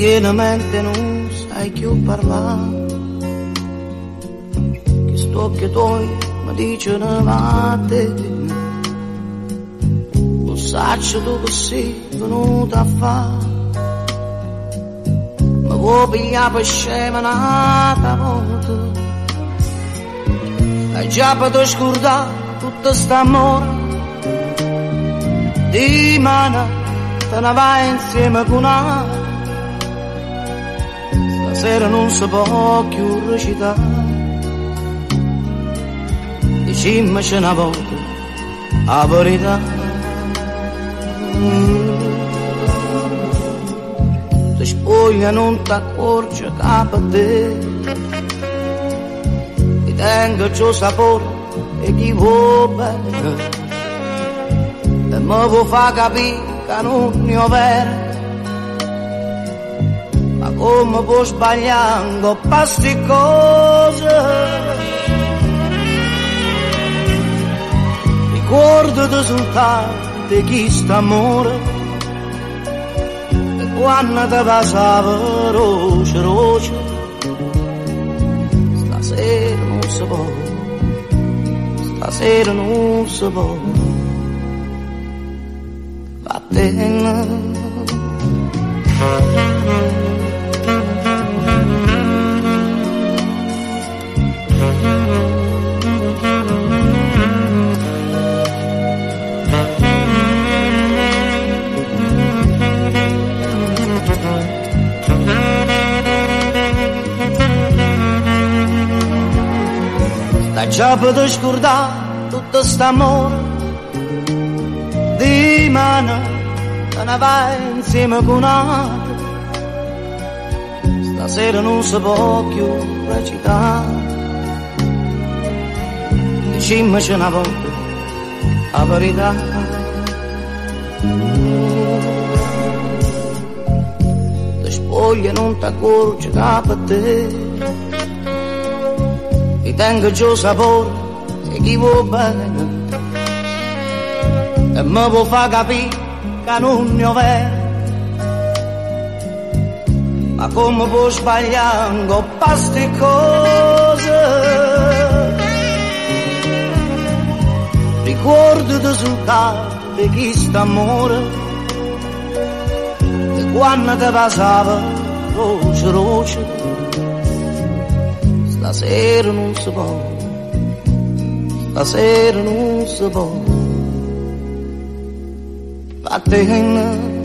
pienamente non sai più parlare, che sto occhi tuoi mi dicono vate, lo saccio tu che sei venuta a fare, ma vuoi pigliare per scema un'altra volta, hai già potuto scordare tutta sta amore, di mano te ne vai insieme con un'altra. Stasera non si può più recitare, dicimmoci una volta la verità. Ti spoglia non ti accorgi che per te ti tengo giù sapore e chi vuole bene, e mi vuoi far capire che non ne ho vero. Come può sbagliare con queste cose, ricordati soltanto chi sta amore, e quando ti passava roce roce, stasera non si può, stasera non si può, vattene. Stai già per scordare tutto st'amore, di mano te ne vai insieme con un'altra. Stasera non si può più recitare, dicimmoci una volta la verità. Ti spoglia non ti accorgi che per te ti tengo giù sapore e chi vuole bene, e mi può far capire che non ne ho vero. Ma come può sbagliare con queste cose, ricordati soltanto di chi sta amore, e quando ti passava roce roce, stasera non si può, stasera non si può, vattene.